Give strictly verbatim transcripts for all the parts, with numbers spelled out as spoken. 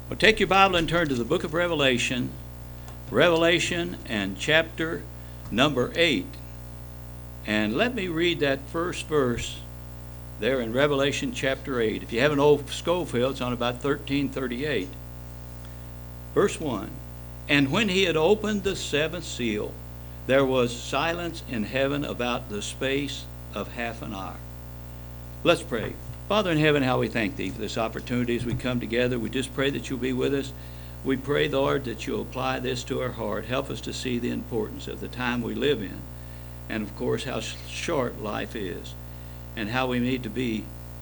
Well, take your Bible and turn to the book of Revelation, Revelation and chapter number eight. And let me read that first verse there in Revelation chapter eight. If you have an old Schofield, it's on about thirteen thirty-eight. Verse one, and when he had opened the seventh seal, there was silence in heaven about the space of half an hour. Let's pray. Father in heaven, how we thank thee for this opportunity as we come together. We just pray that you'll be with us. We pray, Lord, that you'll apply this to our heart. Help us to see the importance of the time we live in, and of course how short life is, and how we need to be.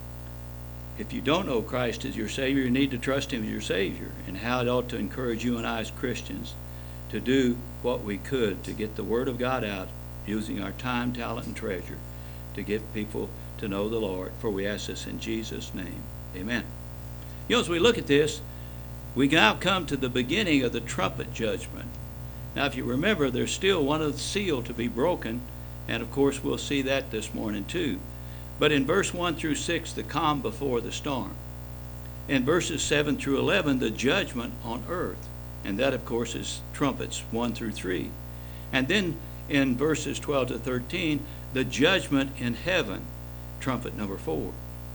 If you don't know Christ as your Savior, you need to trust him as your Savior, and how it ought to encourage you and I as Christians to do what we could to get the Word of God out, using our time, talent, and treasure to get people to know the Lord. For we ask this in Jesus' name. Amen. You know, as we look at this, we now come to the beginning of the trumpet judgment. Now, if you remember, there's still one of the seal to be broken, and of course we'll see that this morning too. But in verse one through six, the calm before the storm. In verses seven through eleven, the judgment on earth. And that, of course, is trumpets one through three. And then in verses twelve to thirteen, the judgment in heaven, trumpet number four.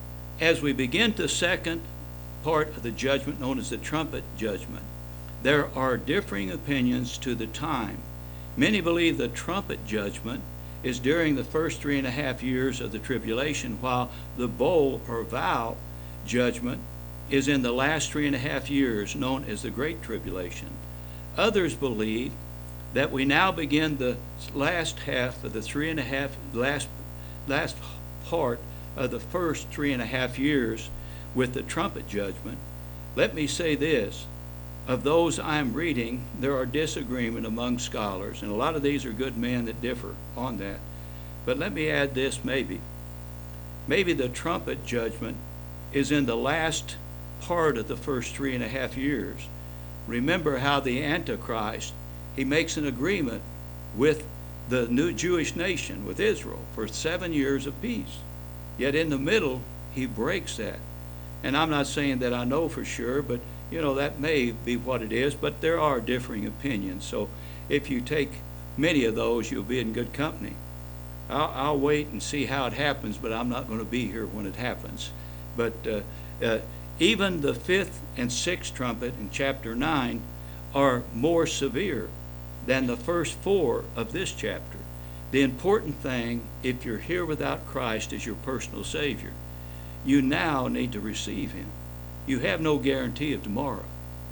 As we begin the second part of the judgment, known as the trumpet judgment, there are differing opinions to the time. Many believe the trumpet judgment is during the first three and a half years of the tribulation, while the bowl or vow judgment is in the last three and a half years, known as the Great Tribulation. Others believe that we now begin the last half of the three and a half, last, last part of the first three and a half years with the trumpet judgment. Let me say this. Of those I'm reading, there are disagreement among scholars, and a lot of these are good men that differ on that. But let me add this maybe. Maybe the trumpet judgment is in the last part of the first three and a half years. Remember how the Antichrist, he makes an agreement with the new Jewish nation, with Israel, for seven years of peace. Yet in the middle, he breaks that. And I'm not saying that I know for sure, but you know, that may be what it is, but there are differing opinions. So if you take many of those, you'll be in good company. I'll, I'll wait and see how it happens, but I'm not going to be here when it happens. But uh, uh, even the fifth and sixth trumpet in chapter nine are more severe than the first four of this chapter. The important thing, if you're here without Christ as your personal Savior, you now need to receive him. You have no guarantee of tomorrow.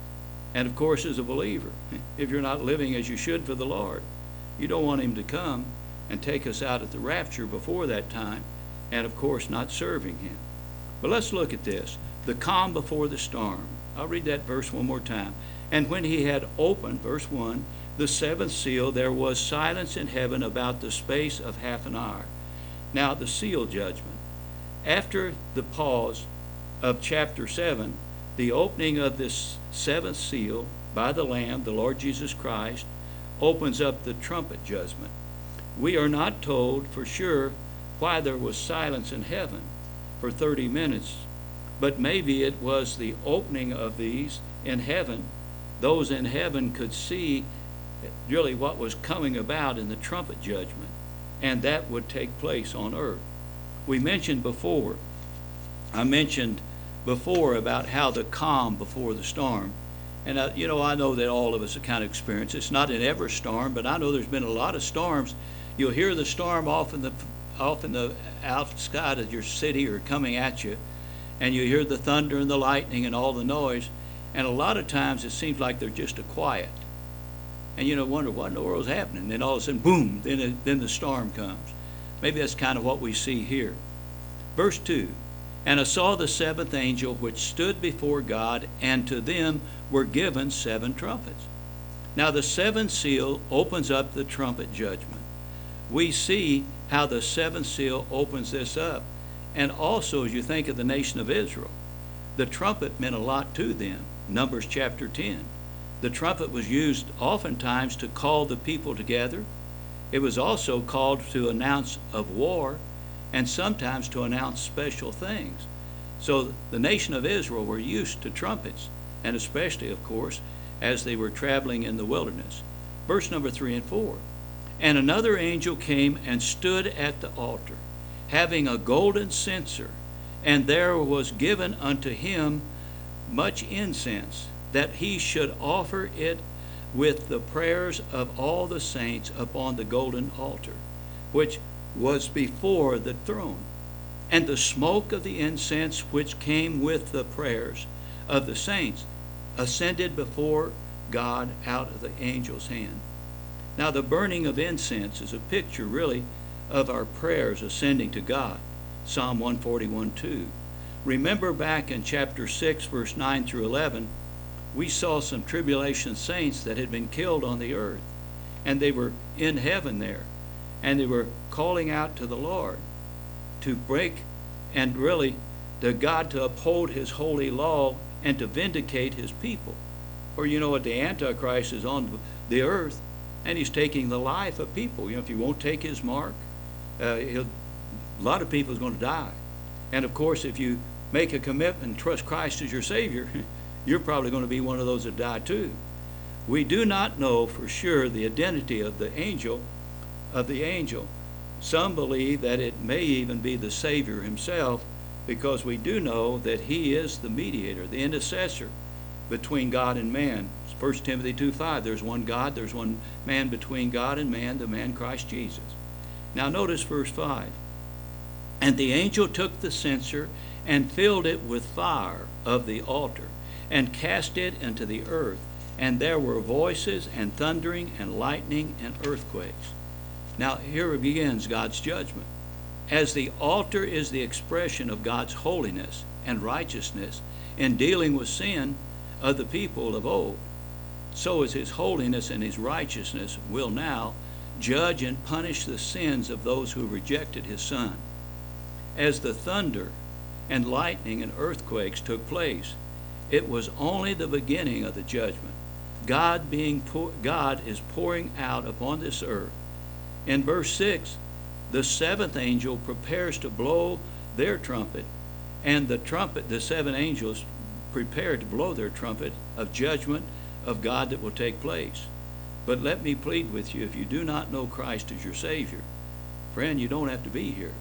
And of course, as a believer, if you're not living as you should for the Lord, you don't want him to come and take us out at the rapture before that time, and of course not serving him. But let's look at this. The calm before the storm. I'll read that verse one more time. And when he had opened, verse one, the seventh seal, there was silence in heaven about the space of half an hour. Now, the seal judgment. After the pause of chapter seven, the opening of this seventh seal by the Lamb, the Lord Jesus Christ, opens up the trumpet judgment. We are not told for sure why there was silence in heaven for thirty minutes, but maybe it was the opening of these in heaven. Those in heaven could see really what was coming about in the trumpet judgment, and that would take place on earth. We mentioned before, I mentioned before about how the calm before the storm. And, uh, you know, I know that all of us have kind of experienced it. It's not in every storm, but I know there's been a lot of storms. You'll hear the storm off in the off in the outside of your city or coming at you, and you hear the thunder and the lightning and all the noise. And a lot of times it seems like they're just a quiet. And, you know, wonder what in the world's happening. Then all of a sudden, boom, then, it, then the storm comes. Maybe that's kind of what we see here. Verse two, and I saw the seventh angel which stood before God, and to them were given seven trumpets. Now the seventh seal opens up the trumpet judgment. We see how the seventh seal opens this up. And also, as you think of the nation of Israel, the trumpet meant a lot to them. Numbers chapter ten. The trumpet was used oftentimes to call the people together. It was also called to announce of war, and sometimes to announce special things. So the nation of Israel were used to trumpets. and especially, of course, as they were traveling in the wilderness. Verse number three and four. And another angel came and stood at the altar, having a golden censer, and there was given unto him much incense, that he should offer it with the prayers of all the saints upon the golden altar, which was before the throne. And the smoke of the incense which came with the prayers of the saints ascended before God out of the angel's hand. Now the burning of incense is a picture really of our prayers ascending to God. Psalm one forty-one two. Remember back in chapter six, verse nine through eleven, we saw some tribulation saints that had been killed on the earth, and they were in heaven there, and they were calling out to the Lord to break and really to God to uphold his holy law and to vindicate his people. For you know what, the Antichrist is on the earth, and he's taking the life of people. You know, if you won't take his mark, uh, he'll, a lot of people is going to die. And of course, if you make a commitment and trust Christ as your Savior, you're probably going to be one of those that die too. We do not know for sure the identity of the angel of the angel. Some believe that it may even be the Savior himself, because we do know that he is the mediator, the intercessor between God and man. First Timothy two five, there's one God, there's one man between God and man, the man Christ Jesus. Now notice verse five. And the angel took the censer and filled it with fire of the altar, and cast it into the earth. And there were voices and thundering and lightning and earthquakes. Now here begins God's judgment. As the altar is the expression of God's holiness and righteousness in dealing with sin of the people of old, so is his holiness and his righteousness will now judge and punish the sins of those who rejected his Son. As the thunder and lightning and earthquakes took place, it was only the beginning of the judgment. God being pour, God is pouring out upon this earth. In verse six, the seventh angel prepares to blow their trumpet, and the trumpet, the seven angels prepare to blow their trumpet of judgment of God that will take place. But let me plead with you, if you do not know Christ as your Savior, friend, you don't have to be here.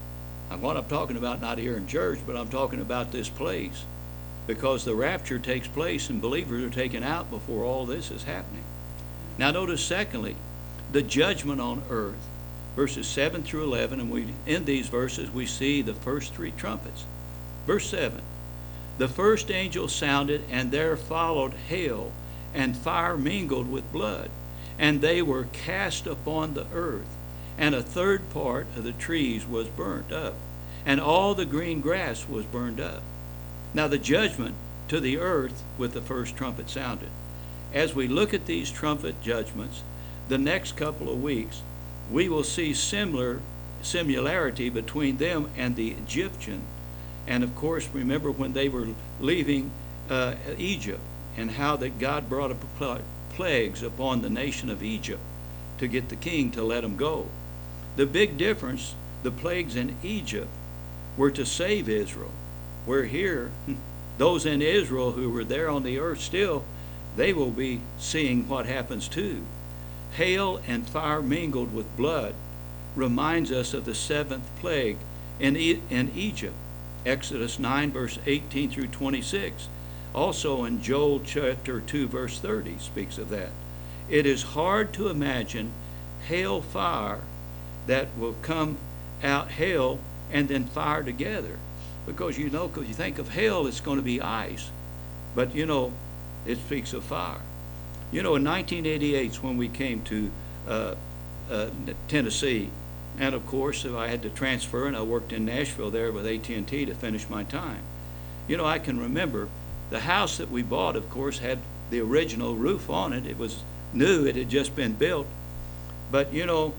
And what I'm talking about, not here in church, but I'm talking about this place, because the rapture takes place and believers are taken out before all this is happening. Now notice secondly, the judgment on earth, verses seven through eleven, and we in these verses we see the first three trumpets. Verse seven, the first angel sounded, and there followed hail and fire mingled with blood, and they were cast upon the earth, and a third part of the trees was burnt up, and all the green grass was burned up. Now the judgment to the earth with the first trumpet sounded. As we look at these trumpet judgments, the next couple of weeks, we will see similar similarity between them and the Egyptian. And of course, remember when they were leaving uh, Egypt, and how that God brought up plagues upon the nation of Egypt to get the king to let them go. The big difference, the plagues in Egypt were to save Israel. Where here, those in Israel who were there on the earth still, they will be seeing what happens too. Hail and fire mingled with blood reminds us of the seventh plague in, e- in Egypt. Exodus nine, verse eighteen through twenty-six. Also in Joel chapter two, verse thirty, speaks of that. It is hard to imagine hail fire that will come out, hail and then fire together. Because you know, because you think of hail, it's going to be ice. But you know, it speaks of fire. You know, in nineteen eighty-eight, when we came to uh, uh, Tennessee, and of course, I had to transfer, and I worked in Nashville there with A T and T to finish my time. You know, I can remember the house that we bought, of course, had the original roof on it. It was new. It had just been built. But, you know,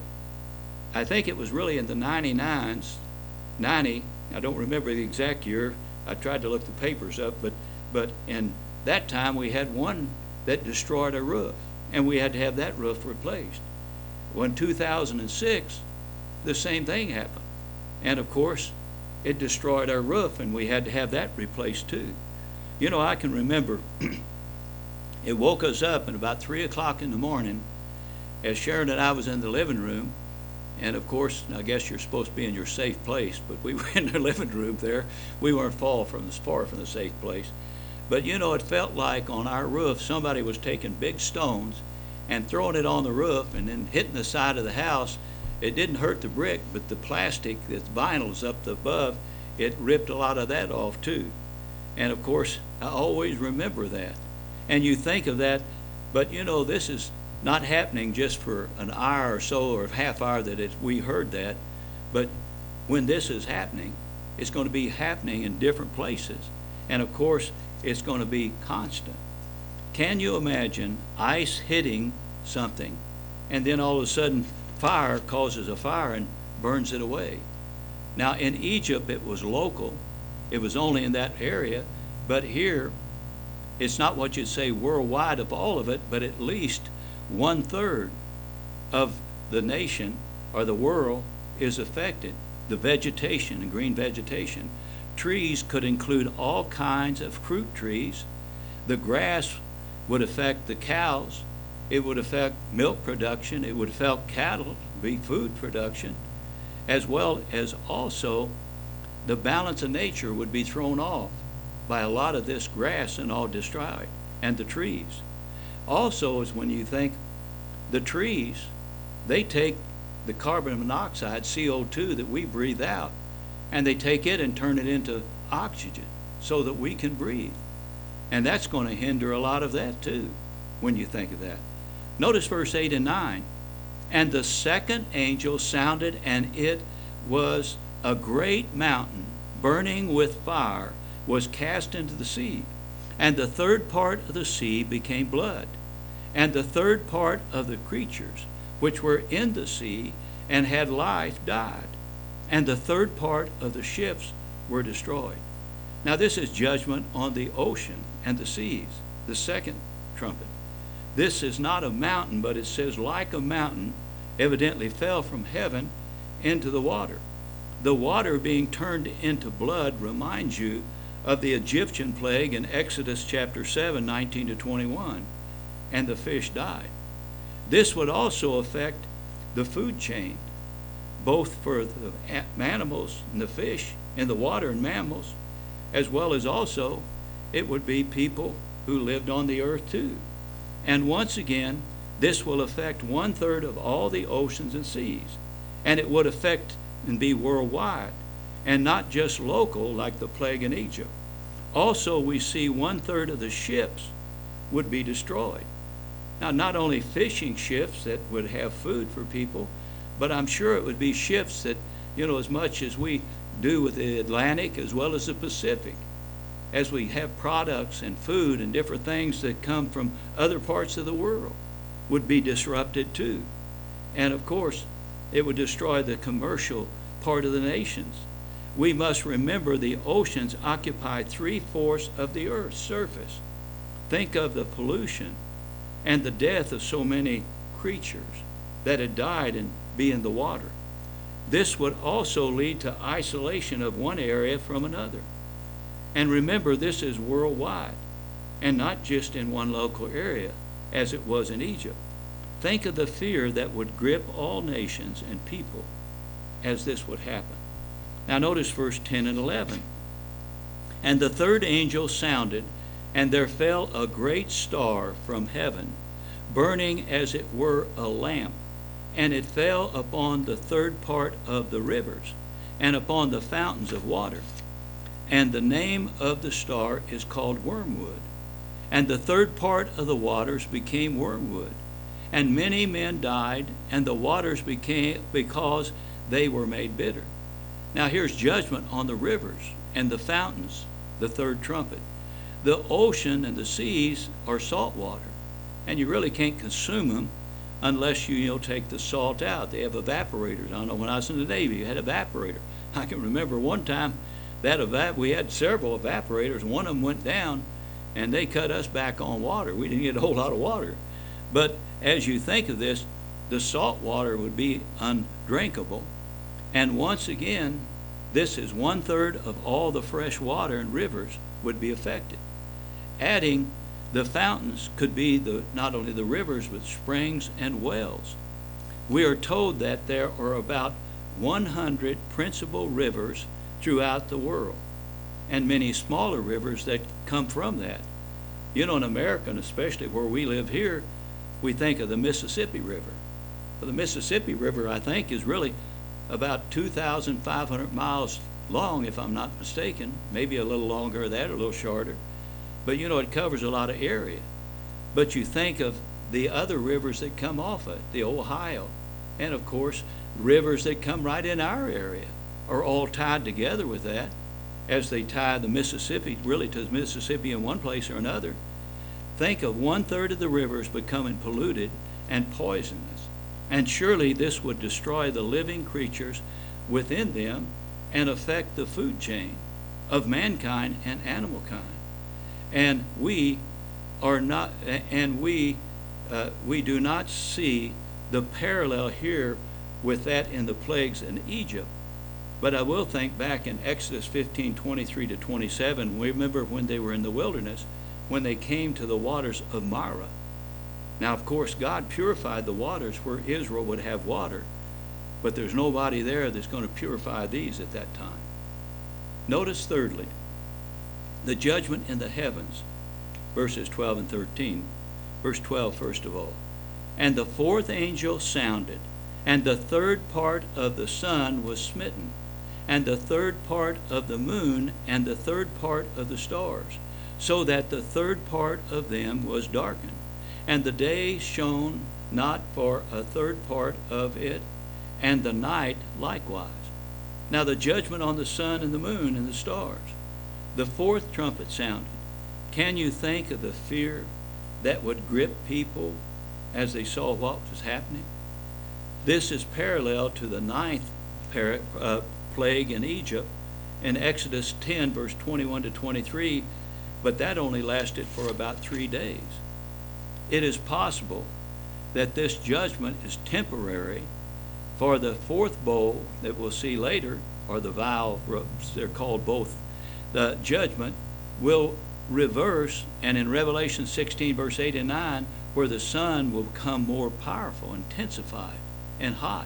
I think it was really in the ninety-nines, ninety, I don't remember the exact year. I tried to look the papers up, but, but in that time we had one that destroyed a roof, and we had to have that roof replaced. Well, in two thousand six, the same thing happened. And, of course, it destroyed our roof, and we had to have that replaced too. You know, I can remember it woke us up at about three o'clock in the morning as Sharon and I was in the living room. And of course, I guess you're supposed to be in your safe place, but we were in the living room there. We weren't far from the, far from the safe place. But you know, it felt like on our roof somebody was taking big stones and throwing it on the roof and then hitting the side of the house. It didn't hurt the brick, but the plastic, the vinyls up above, it ripped a lot of that off too. And of course, I always remember that. And you think of that, but you know, this is not happening just for an hour or so or a half hour that it, we heard that, but when this is happening, it's going to be happening in different places. And of course, it's going to be constant. Can you imagine ice hitting something and then all of a sudden fire causes a fire and burns it away? Now in Egypt it was local, it was only in that area, but here it's not what you'd say worldwide of all of it, but at least one third of the nation or the world is affected. The vegetation, the green vegetation. Trees could include all kinds of fruit trees. The grass would affect the cows. It would affect milk production. It would affect cattle, be food production, as well as also the balance of nature would be thrown off by a lot of this grass and all destroyed, and the trees. Also is when you think the trees, they take the carbon monoxide, C O two, that we breathe out, and they take it and turn it into oxygen so that we can breathe. And that's going to hinder a lot of that too, when you think of that. Notice verse eight and nine. And the second angel sounded, and it was a great mountain burning with fire was cast into the sea. And the third part of the sea became blood. And the third part of the creatures which were in the sea and had life died. And the third part of the ships were destroyed. Now this is judgment on the ocean and the seas, the second trumpet. This is not a mountain, but it says like a mountain evidently fell from heaven into the water. The water being turned into blood reminds you of the Egyptian plague in Exodus chapter seven, nineteen to twenty-one, and the fish died. This would also affect the food chain, both for the animals and the fish in the water and mammals, as well as also it would be people who lived on the earth too. And once again, this will affect one third of all the oceans and seas, and it would affect and be worldwide, and not just local like the plague in Egypt. Also, we see one third of the ships would be destroyed. Now, not only fishing ships that would have food for people, but I'm sure it would be ships that, you know, as much as we do with the Atlantic as well as the Pacific, as we have products and food and different things that come from other parts of the world, would be disrupted too. And of course, it would destroy the commercial part of the nations. We must remember the oceans occupy three-fourths of the earth's surface. Think of the pollution and the death of so many creatures that had died and be in the water. This would also lead to isolation of one area from another. And remember, this is worldwide and not just in one local area as it was in Egypt. Think of the fear that would grip all nations and people as this would happen. Now notice verse ten and eleven. And the third angel sounded, and there fell a great star from heaven, burning as it were a lamp, and it fell upon the third part of the rivers, and upon the fountains of water. And the name of the star is called Wormwood. And the third part of the waters became wormwood. And many men died, and the waters became because they were made bitter. Now here's judgment on the rivers and the fountains, the third trumpet. The ocean and the seas are salt water, and you really can't consume them unless you, you know, take the salt out. They have evaporators. I don't know, when I was in the Navy, you had an evaporator. I can remember one time that evap- we had several evaporators. One of them went down, and they cut us back on water. We didn't get a whole lot of water. But as you think of this, the salt water would be undrinkable. And once again, this is one third of all the fresh water and rivers would be affected. adding the fountains could be the not only the rivers but springs and wells. We are told that there are about one hundred principal rivers throughout the world, and many smaller rivers that come from that. You know, in America, and especially where we live here, we think of the Mississippi River. Well, the Mississippi River, I think, is really about two thousand five hundred miles long, if I'm not mistaken, maybe a little longer than that, or a little shorter. But you know, it covers a lot of area. But you think of the other rivers that come off it, the Ohio, and of course, rivers that come right in our area are all tied together with that, as they tie the Mississippi really to the Mississippi in one place or another. Think of one third of the rivers becoming polluted and poisonous. And surely this would destroy the living creatures within them and affect the food chain of mankind and animal kind. And we are not, and we uh, we do not see the parallel here with that in the plagues in Egypt. But I will think back in Exodus fifteen, twenty-three to twenty-seven, we remember when they were in the wilderness, when they came to the waters of Marah. Now, of course, God purified the waters where Israel would have water, but there's nobody there that's going to purify these at that time. Notice, thirdly, the judgment in the heavens, verses twelve and thirteen. Verse twelve, first of all. And the fourth angel sounded, and the third part of the sun was smitten, and the third part of the moon, and the third part of the stars, so that the third part of them was darkened. And the day shone not for a third part of it, and the night likewise. Now the judgment on the sun and the moon and the stars. The fourth trumpet sounded. Can you think of the fear that would grip people as they saw what was happening? This is parallel to the ninth par- uh, plague in Egypt in Exodus ten, verse twenty-one to twenty-three, but that only lasted for about three days. It is possible that this judgment is temporary, for the fourth bowl that we'll see later, or the vial, they're called both, the judgment will reverse, and in Revelation sixteen, verse eight and nine, where the sun will become more powerful, intensified, and hot.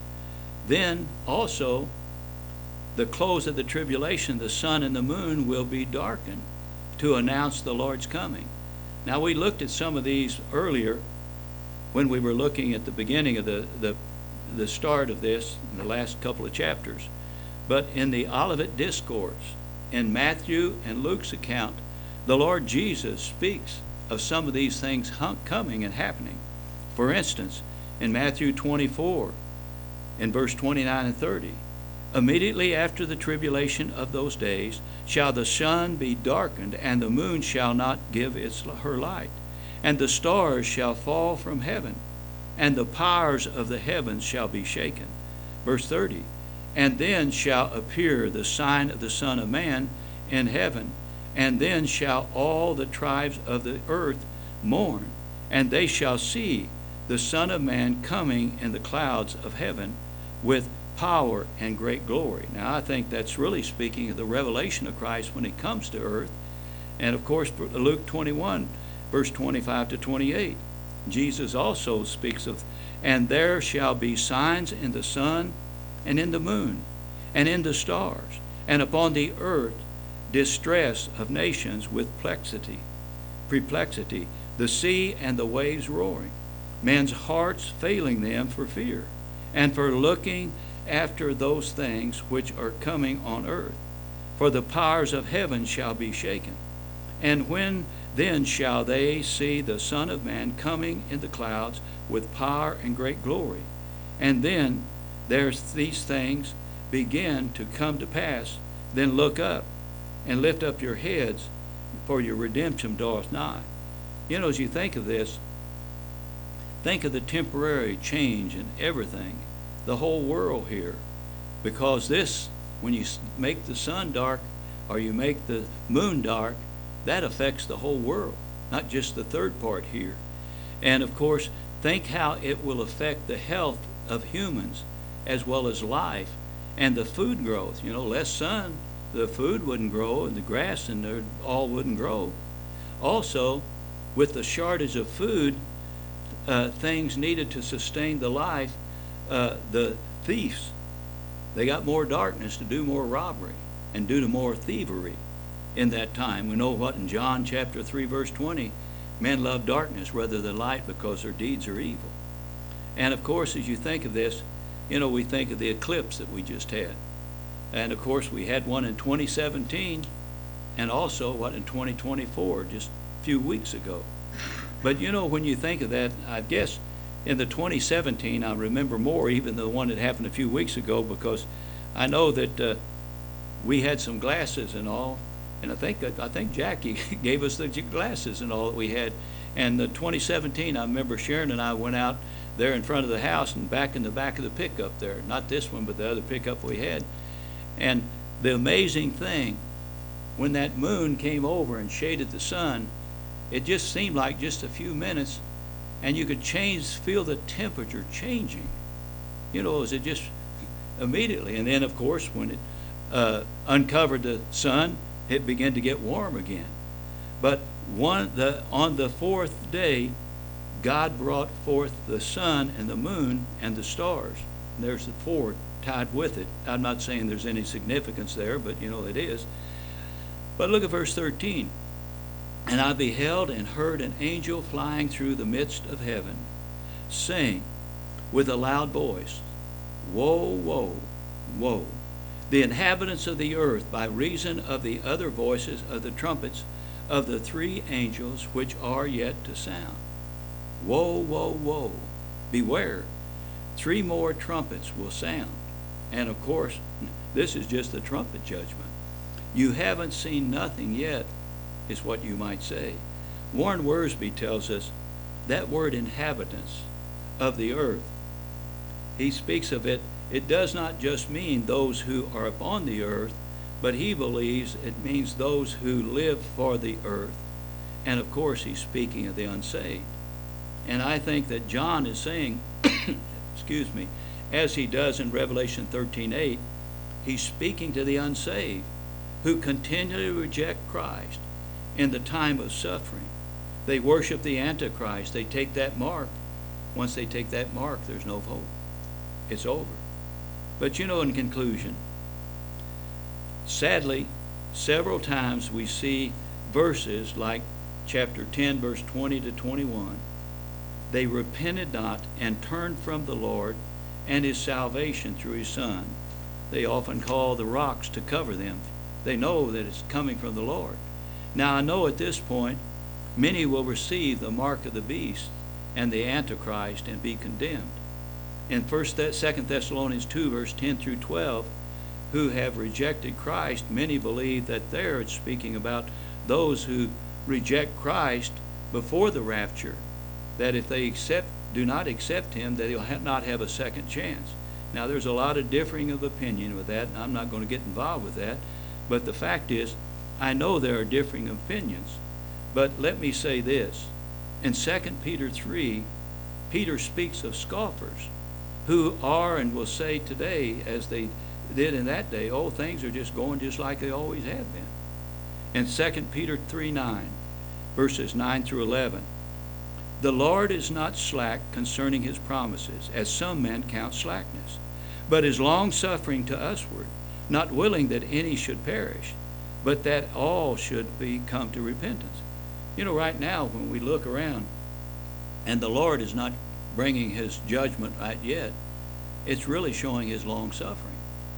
Then also, the close of the tribulation, the sun and the moon will be darkened to announce the Lord's coming. Now, we looked at some of these earlier when we were looking at the beginning of the, the, the start of this, in the last couple of chapters. But in the Olivet Discourse, in Matthew and Luke's account, the Lord Jesus speaks of some of these things coming and happening. For instance, in Matthew twenty-four, in verse twenty-nine and thirty, immediately after the tribulation of those days shall the sun be darkened, and the moon shall not give its her light, and the stars shall fall from heaven, and the powers of the heavens shall be shaken. Verse thirty, and then shall appear the sign of the Son of Man in heaven, and then shall all the tribes of the earth mourn, and they shall see the Son of Man coming in the clouds of heaven with power and great glory. Now, I think that's really speaking of the revelation of Christ when he comes to earth. And of course, Luke twenty-one, verse twenty-five to twenty-eight, Jesus also speaks of, and there shall be signs in the sun and in the moon and in the stars, and upon the earth distress of nations with perplexity, perplexity, the sea and the waves roaring, men's hearts failing them for fear, and for looking after those things which are coming on earth. For the powers of heaven shall be shaken. And when then shall they see the Son of Man coming in the clouds with power and great glory? And then there's these things begin to come to pass. Then look up and lift up your heads, for your redemption draweth nigh. You know, as you think of this, think of the temporary change in everything, the whole world here. Because this, when you make the sun dark or you make the moon dark, that affects the whole world, not just the third part here. And of course, think how it will affect the health of humans as well as life and the food growth. You know, less sun, the food wouldn't grow, and the grass and the, all wouldn't grow. Also, with the shortage of food, uh, things needed to sustain the life, uh, the thieves, they got more darkness to do more robbery and do more thievery in that time. We know what in John chapter three, verse twenty, men love darkness rather than light because their deeds are evil. And of course, as you think of this, you know, we think of the eclipse that we just had. And of course, we had one in twenty seventeen, and also what in twenty twenty-four, just a few weeks ago. But you know, when you think of that, I guess in the twenty seventeen, I remember more even than the one that happened a few weeks ago, because I know that uh, we had some glasses and all, and I think I think Jackie gave us the glasses and all that we had. And the twenty seventeen, I remember Sharon and I went out there in front of the house and back in the back of the pickup there, not this one, but the other pickup we had. And the amazing thing, when that moon came over and shaded the sun, it just seemed like just a few minutes, and you could change, feel the temperature changing. You know, as it just immediately. And then, of course, when it uh, uncovered the sun, it began to get warm again. But one the on the fourth day, God brought forth the sun and the moon and the stars. And there's the four tied with it. I'm not saying there's any significance there, but you know it is. But look at verse thirteen. And I beheld and heard an angel flying through the midst of heaven, saying with a loud voice, Woe, woe, woe, the inhabitants of the earth, by reason of the other voices of the trumpets of the three angels which are yet to sound. Woe, woe, woe, beware, three more trumpets will sound. And of course, this is just the trumpet judgment. You haven't seen nothing yet, is what you might say. Warren Wiersbe tells us that word inhabitants of the earth, he speaks of it, it does not just mean those who are upon the earth, but he believes it means those who live for the earth. And of course, he's speaking of the unsaved. And I think that John is saying, excuse me, as he does in Revelation thirteen eight, he's speaking to the unsaved who continually reject Christ in the time of suffering. They worship the Antichrist. They take that mark. Once they take that mark, there's no hope. It's over. But you know, in conclusion, sadly, several times we see verses like chapter ten, verse twenty to twenty-one. They repented not and turned from the Lord and his salvation through his Son. They often call the rocks to cover them. They know that it's coming from the Lord. Now I know at this point, many will receive the mark of the beast and the Antichrist and be condemned. In First, Second Thessalonians two, verse ten through twelve, who have rejected Christ, many believe that there it's speaking about those who reject Christ before the rapture, that if they accept, do not accept him, that they'll not have a second chance. Now there's a lot of differing of opinion with that, and I'm not going to get involved with that, but the fact is, I know there are differing opinions. But let me say this. In Second Peter three, Peter speaks of scoffers who are and will say today, as they did in that day, oh, things are just going just like they always have been. In Second Peter three nine, verses nine through eleven, the Lord is not slack concerning his promises, as some men count slackness, but is long-suffering to usward, not willing that any should perish, but that all should be come to repentance. You know, right now, when we look around, and the Lord is not bringing his judgment right yet, it's really showing his long-suffering.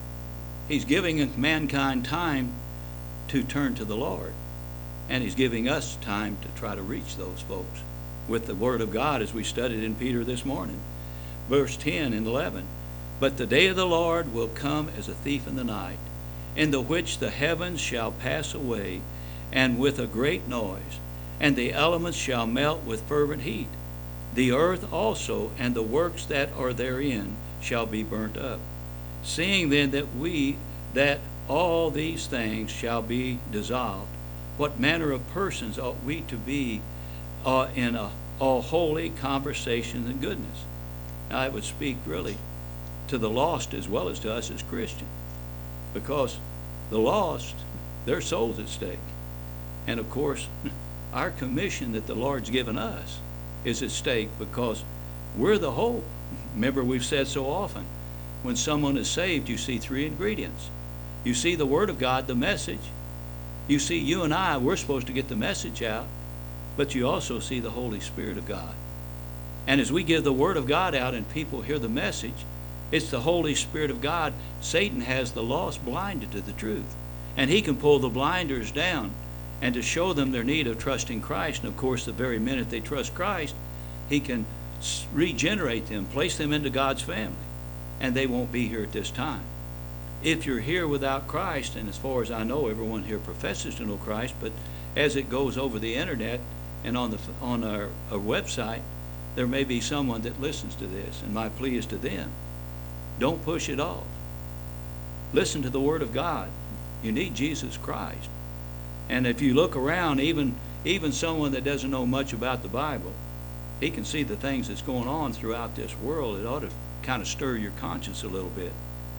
He's giving mankind time to turn to the Lord, and he's giving us time to try to reach those folks with the Word of God, as we studied in Peter this morning. Verse ten and eleven, but the day of the Lord will come as a thief in the night, in the which the heavens shall pass away, and with a great noise, and the elements shall melt with fervent heat. The earth also and the works that are therein shall be burnt up. Seeing then that we, that all these things shall be dissolved, what manner of persons ought we to be uh, in a, all holy conversation and goodness? Now, I would speak really to the lost as well as to us as Christians, because the lost, their soul's at stake. And of course, our commission that the Lord's given us is at stake, because we're the hope. Remember, we've said so often, when someone is saved, you see three ingredients. You see the Word of God, the message. You see you and I, we're supposed to get the message out, but you also see the Holy Spirit of God. And as we give the Word of God out and people hear the message, it's the Holy Spirit of God. Satan has the lost blinded to the truth, and he can pull the blinders down and to show them their need of trusting Christ. And of course, the very minute they trust Christ, he can regenerate them, place them into God's family, and they won't be here at this time. If you're here without Christ, and as far as I know, everyone here professes to know Christ, but as it goes over the internet and on the on our, our website, there may be someone that listens to this, and my plea is to them, don't push it off. Listen to the Word of God. You need Jesus Christ. And if you look around, even even someone that doesn't know much about the Bible, he can see the things that's going on throughout this world. It ought to kind of stir your conscience a little bit.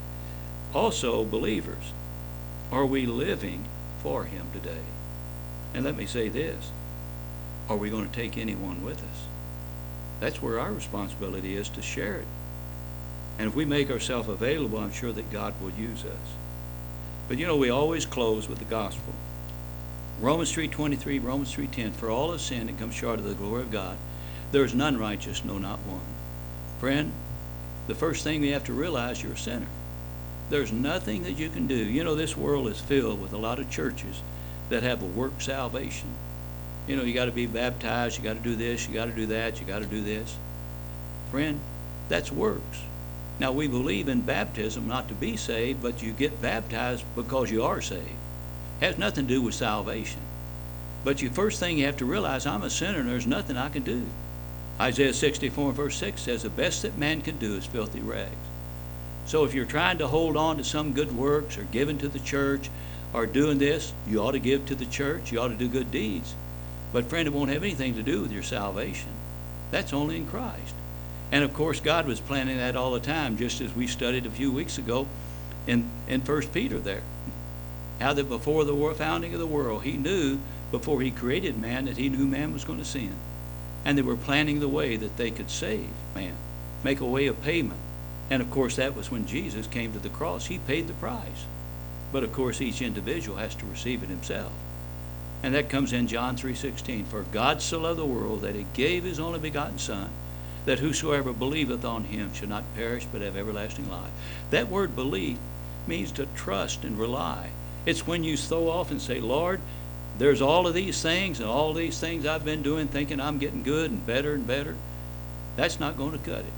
Also, believers, are we living for Him today? And let me say this, are we going to take anyone with us? That's where our responsibility is, to share it. And if we make ourselves available, I'm sure that God will use us. But you know, we always close with the gospel. Romans three twenty-three, Romans three ten, for all have sinned and come short of the glory of God. There is none righteous, no, not one. Friend, the first thing we have to realize, you're a sinner. There's nothing that you can do. You know, this world is filled with a lot of churches that have a work salvation. You know, you got to be baptized, you got to do this, you got to do that, you got to do this. Friend, that's works. Now, we believe in baptism not to be saved, but you get baptized because you are saved. It has nothing to do with salvation. But you first thing you have to realize, I'm a sinner and there's nothing I can do. Isaiah sixty-four verse six says, the best that man can do is filthy rags. So if you're trying to hold on to some good works or giving to the church or doing this, you ought to give to the church, you ought to do good deeds. But friend, it won't have anything to do with your salvation. That's only in Christ. And of course, God was planning that all the time, just as we studied a few weeks ago in, in First Peter there. How that before the founding of the world, He knew, before He created man, that He knew man was going to sin. And they were planning the way that they could save man, make a way of payment. And of course, that was when Jesus came to the cross. He paid the price. But of course, each individual has to receive it himself. And that comes in John three sixteen. For God so loved the world that He gave His only begotten Son, that whosoever believeth on Him should not perish but have everlasting life. That word believe means to trust and rely. It's when you throw off and say, Lord, there's all of these things and all these things I've been doing thinking I'm getting good and better and better. That's not going to cut it.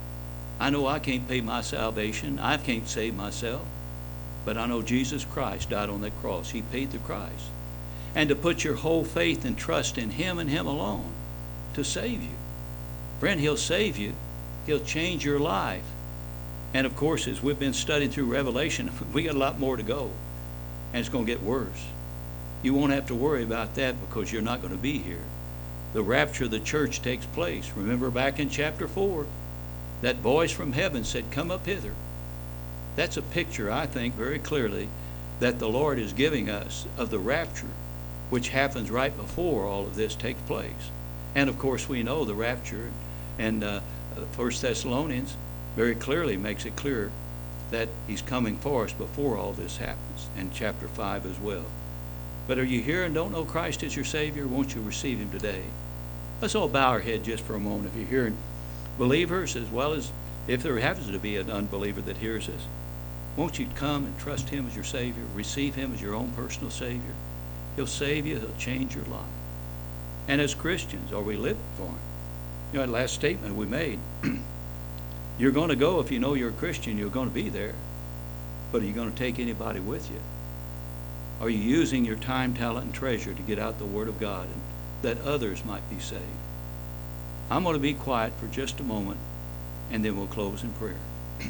I know I can't pay my salvation. I can't save myself. But I know Jesus Christ died on that cross. He paid the price. And to put your whole faith and trust in Him and Him alone to save you. Friend, He'll save you. He'll change your life. And of course, as we've been studying through Revelation, we got a lot more to go. And it's going to get worse. You won't have to worry about that because you're not going to be here. The rapture of the church takes place. Remember back in chapter four, that voice from heaven said, come up hither. That's a picture, I think, very clearly that the Lord is giving us of the rapture, which happens right before all of this takes place. And of course, we know the rapture, and uh, First Thessalonians very clearly makes it clear that He's coming for us before all this happens, and chapter five as well. But are you here and don't know Christ as your Savior? Won't you receive Him today? Let's all bow our head just for a moment. If you're hearing believers, as well as if there happens to be an unbeliever that hears us, won't you come and trust Him as your Savior? Receive Him as your own personal Savior. He'll save you. He'll change your life. And as Christians, are we living for Him? You know, that last statement we made, you're going to go if you know you're a Christian, you're going to be there. But are you going to take anybody with you? Are you using your time, talent, and treasure to get out the Word of God and that others might be saved? I'm going to be quiet for just a moment, and then we'll close in prayer.